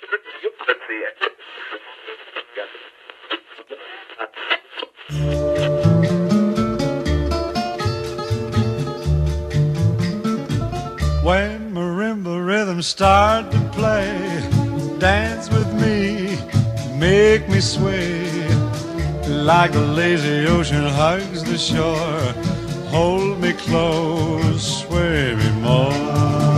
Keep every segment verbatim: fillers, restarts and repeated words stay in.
When marimba rhythms start to play, dance with me, make me sway, like the lazy ocean hugs the shore. Hold me close, sway me more.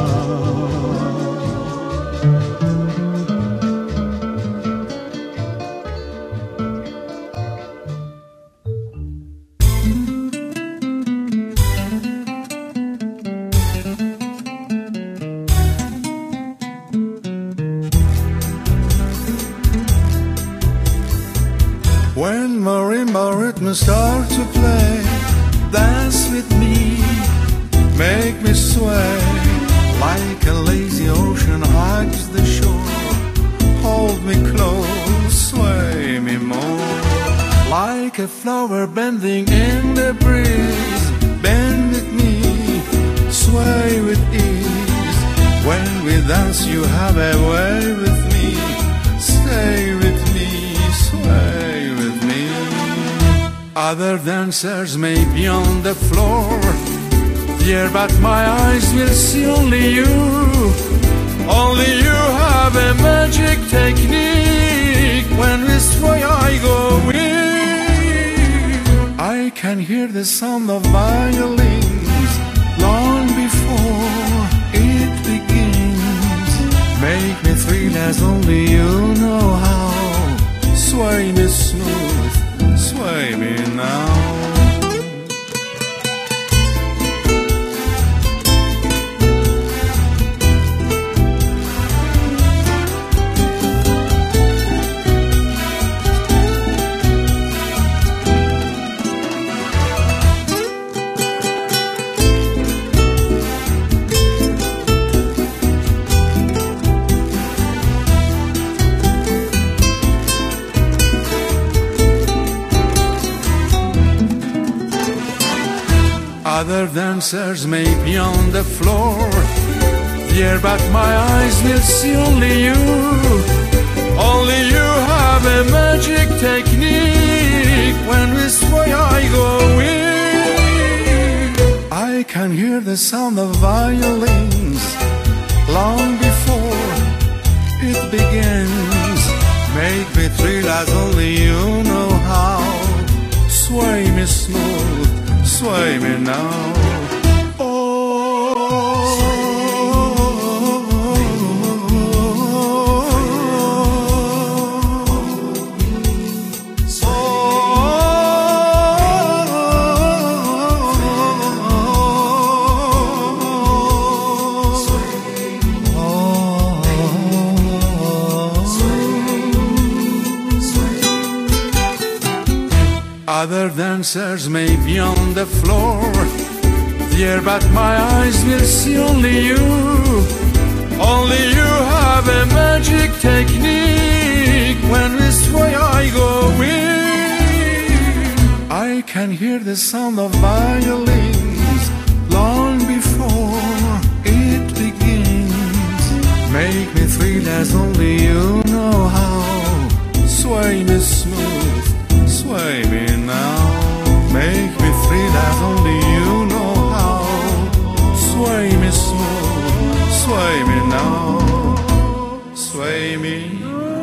When marimba rhythms start to play, dance with me, make me sway, like a lazy ocean hugs the shore. Hold me close, sway me more, like a flower bending in the breeze. Bend with me, sway with ease. When we dance you have a way with me. Stay with me, sway with me. Other dancers may be on the floor, dear, but my eyes will see only you. Only you have a magic technique. When we sway I go weak. I can hear the sound of violins long before it begins. Make me thrill as only you know how. Sway me smooth, sway me now. Other dancers may be on the floor, dear, but my eyes will see only you. Only you have a magic technique. When we sway I go weak. I can hear the sound of violins long before it begins. Make me thrill as only you know how. Sway me smooth, sway me now. Other dancers may be on the floor, dear, but my eyes will see only you. Only you have a magic technique. When we sway I go weak. I can hear the sound of violins long before it begins. Make me thrill as only you know how. Sway me smooth, sway me now. Make me thrill as only you know how. Sway me smooth, sway me now. Sway me